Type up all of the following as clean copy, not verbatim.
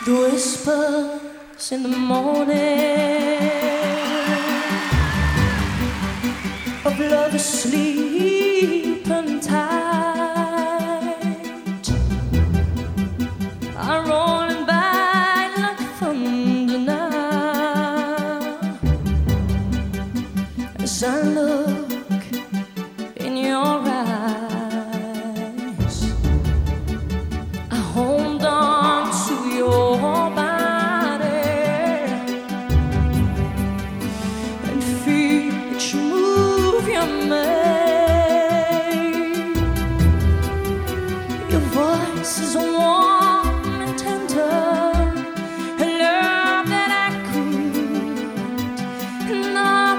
The whispers in the morning of love asleep and tight are rolling by like thunder now. As I look in your eyes, I hold on to your body and feel each move you make. Your voice is warm and tender, a love that I could not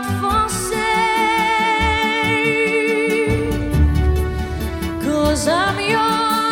forsake, 'cause I'm your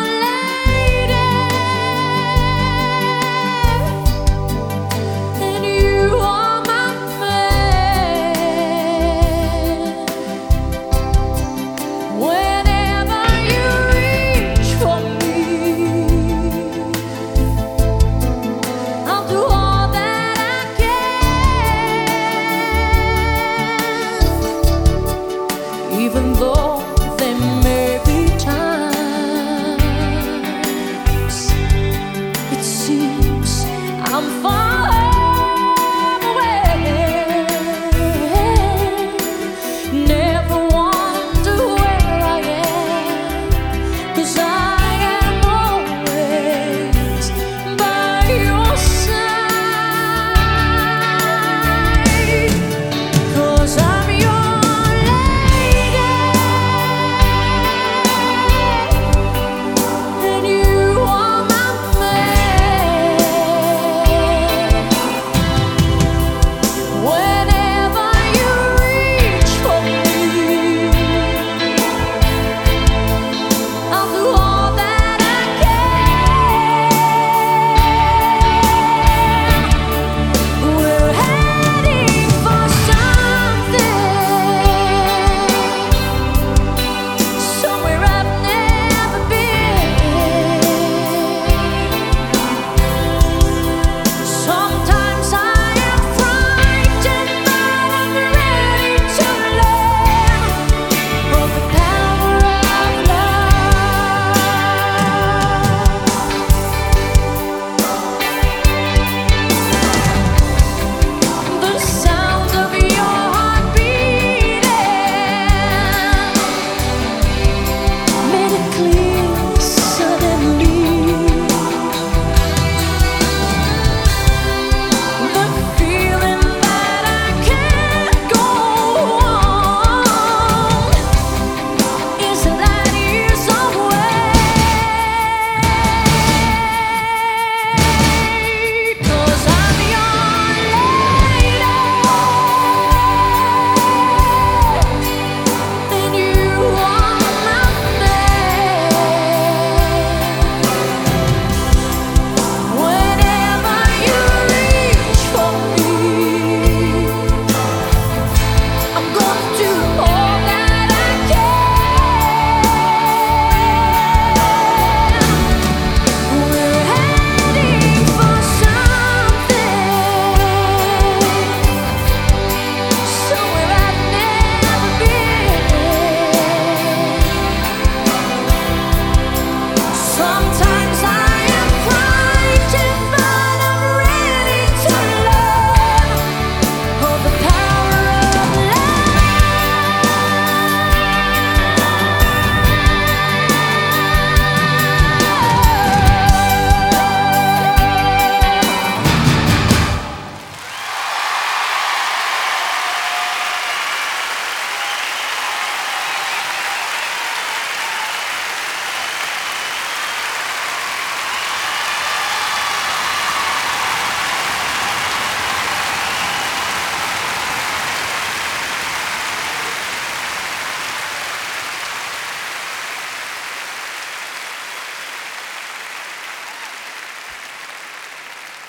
even though there may be times it seems I'm far